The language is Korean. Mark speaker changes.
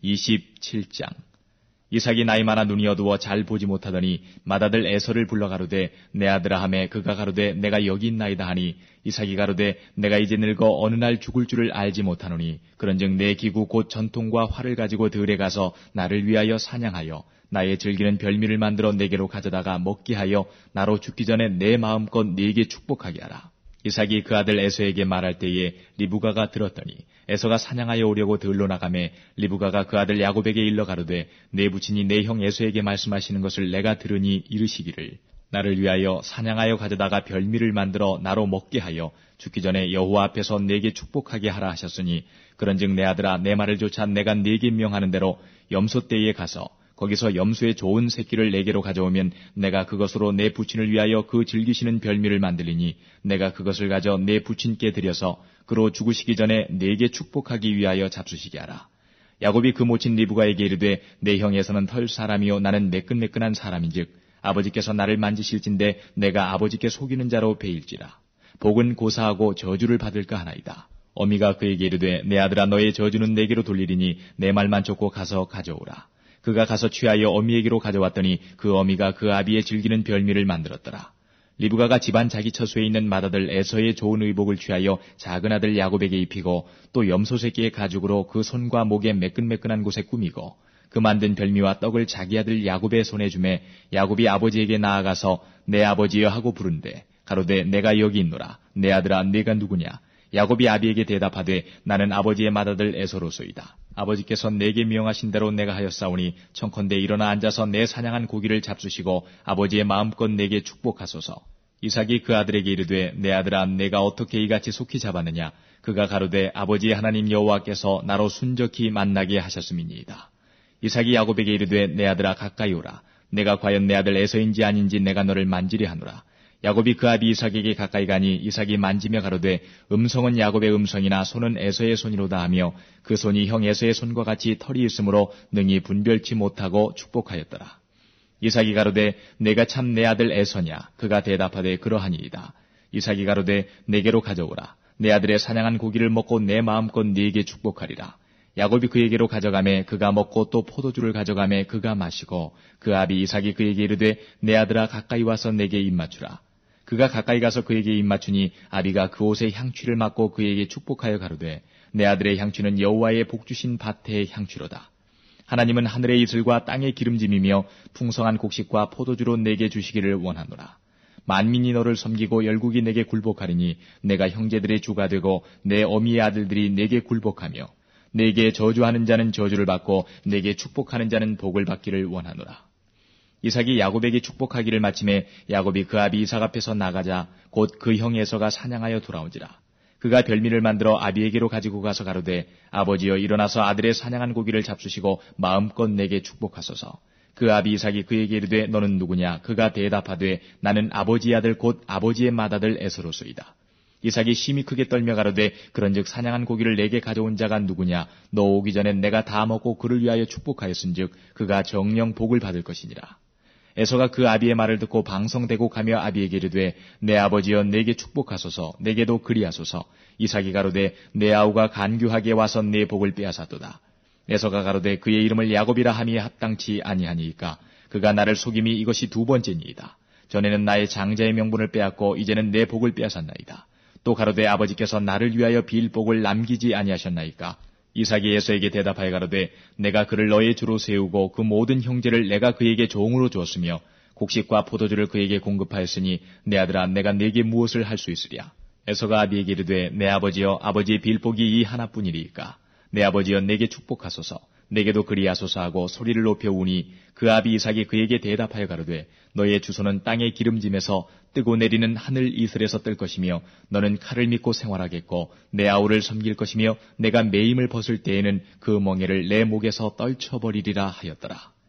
Speaker 1: 27장. 이삭이 나이 많아 눈이 어두워 잘 보지 못하더니 맏아들 에서를 불러 가로되 내 아들아 하매 그가 가로되 내가 여기 있나이다 하니 이삭이 가로되 내가 이제 늙어 어느 날 죽을 줄을 알지 못하노니 그런즉 내 기구 곧 전통과 활을 가지고 들에 가서 나를 위하여 사냥하여 나의 즐기는 별미를 만들어 내게로 가져다가 먹게 하여 나로 죽기 전에 내 마음껏 네게 축복하게 하라. 이삭이 그 아들 에서에게 말할 때에 리브가가 들었더니 에서가 사냥하여 오려고 들로 나가매 리브가가 그 아들 야곱에게 일러 가로되 내 부친이 내 형 에서에게 말씀하시는 것을 내가 들으니 이르시기를 나를 위하여 사냥하여 가져다가 별미를 만들어 나로 먹게 하여 죽기 전에 여호와 앞에서 내게 축복하게 하라 하셨으니 그런즉 내 아들아 내 말을 조차 내가 네게 명하는 대로 염소 떼에 가서 거기서 염소의 좋은 새끼를 내게로 가져오면 내가 그것으로 내 부친을 위하여 그 즐기시는 별미를 만들리니 내가 그것을 가져 내 부친께 드려서 그로 죽으시기 전에 네게 축복하기 위하여 잡수시게 하라. 야곱이 그 모친 리브가에게 이르되 내 형에서는 털 사람이요 나는 매끈매끈한 사람인즉 아버지께서 나를 만지실진데 내가 아버지께 속이는 자로 베일지라. 복은 고사하고 저주를 받을까 하나이다. 어미가 그에게 이르되 내 아들아 너의 저주는 내게로 돌리리니 내 말만 쫓고 가서 가져오라. 그가 가서 취하여 어미에게로 가져왔더니 그 어미가 그 아비의 즐기는 별미를 만들었더라. 리브가가 집안 자기 처소에 있는 맏아들 에서의 좋은 의복을 취하여 작은 아들 야곱에게 입히고 또 염소 새끼의 가죽으로 그 손과 목에 매끈매끈한 곳에 꾸미고 그 만든 별미와 떡을 자기 아들 야곱의 손에 주매 야곱이 아버지에게 나아가서 내 아버지여 하고 부른대 가로되 내가 여기 있노라. 내 아들아 네가 누구냐? 야곱이 아비에게 대답하되 나는 아버지의 맏아들 에서로소이다. 아버지께서 내게 명하신 대로 내가 하였사오니 청컨대 일어나 앉아서 내 사냥한 고기를 잡수시고 아버지의 마음껏 내게 축복하소서. 이삭이 그 아들에게 이르되 내 아들아 내가 어떻게 이같이 속히 잡았느냐? 그가 가로되 아버지의 하나님 여호와께서 나로 순적히 만나게 하셨음이니이다. 이삭이 야곱에게 이르되 내 아들아 가까이 오라. 내가 과연 내 아들 에서인지 아닌지 내가 너를 만지려 하노라. 야곱이 그 아비 이삭에게 가까이 가니 이삭이 만지며 가로되 음성은 야곱의 음성이나 손은 에서의 손이로다 하며 그 손이 형 에서의 손과 같이 털이 있으므로 능히 분별치 못하고 축복하였더라. 이삭이 가로되 내가 참 내 아들 에서냐? 그가 대답하되 그러하니이다. 이삭이 가로되 내게로 가져오라. 내 아들의 사냥한 고기를 먹고 내 마음껏 네게 축복하리라. 야곱이 그에게로 가져가매 그가 먹고 또 포도주를 가져가매 그가 마시고 그 아비 이삭이 그에게 이르되 내 아들아 가까이 와서 내게 입맞추라. 그가 가까이 가서 그에게 입맞추니 아비가 그 옷에 향취를 맡고 그에게 축복하여 가로되 내 아들의 향취는 여호와의 복주신 밭의 향취로다. 하나님은 하늘의 이슬과 땅의 기름짐이며 풍성한 곡식과 포도주로 내게 주시기를 원하노라. 만민이 너를 섬기고 열국이 내게 굴복하리니 내가 형제들의 주가 되고 내 어미의 아들들이 내게 굴복하며 내게 저주하는 자는 저주를 받고 내게 축복하는 자는 복을 받기를 원하노라. 이삭이 야곱에게 축복하기를 마침에 야곱이 그 아비 이삭 앞에서 나가자 곧 그 형 에서가 사냥하여 돌아오지라. 그가 별미를 만들어 아비에게로 가지고 가서 가로되 아버지여 일어나서 아들의 사냥한 고기를 잡수시고 마음껏 내게 축복하소서. 그 아비 이삭이 그에게 이르되 너는 누구냐? 그가 대답하되 나는 아버지의 아들 곧 아버지의 맏아들 에서로소이다. 이삭이 심히 크게 떨며 가로되 그런즉 사냥한 고기를 내게 가져온 자가 누구냐? 너 오기 전에 내가 다 먹고 그를 위하여 축복하였은즉 그가 정령 복을 받을 것이니라. 에서가 그 아비의 말을 듣고 방성대고 가며 아비에게 이르되 내 아버지여 내게 축복하소서. 내게도 그리하소서. 이삭이 가로되 내 아우가 간교하게 와서 내 복을 빼앗았도다. 에서가 가로되 그의 이름을 야곱이라 함이 합당치 아니하니이까 그가 나를 속임이 이것이 두 번째니이다. 전에는 나의 장자의 명분을 빼앗고 이제는 내 복을 빼앗았나이다. 또 가로되 아버지께서 나를 위하여 빌 복을 남기지 아니하셨나이까. 이삭이 에서에게 대답하여 가로되 내가 그를 너의 주로 세우고 그 모든 형제를 내가 그에게 종으로 주었으며 곡식과 포도주를 그에게 공급하였으니 내 아들아 내가 네게 무엇을 할 수 있으랴. 에서가 아비에게 이르되 내 아버지여 아버지의 빌복이 이 하나뿐이리이까. 내 아버지여 내게 축복하소서. 내게도 그리하소서 하고 소리를 높여 우니 그 아비 이삭이 그에게 대답하여 가로되 너의 주소는 땅의 기름짐에서 뜨고 내리는 하늘 이슬에서 뜰 것이며 너는 칼을 믿고 생활하겠고 내 아우를 섬길 것이며 내가 매임을 벗을 때에는 그 멍에를 내 목에서 떨쳐버리리라 하였더라.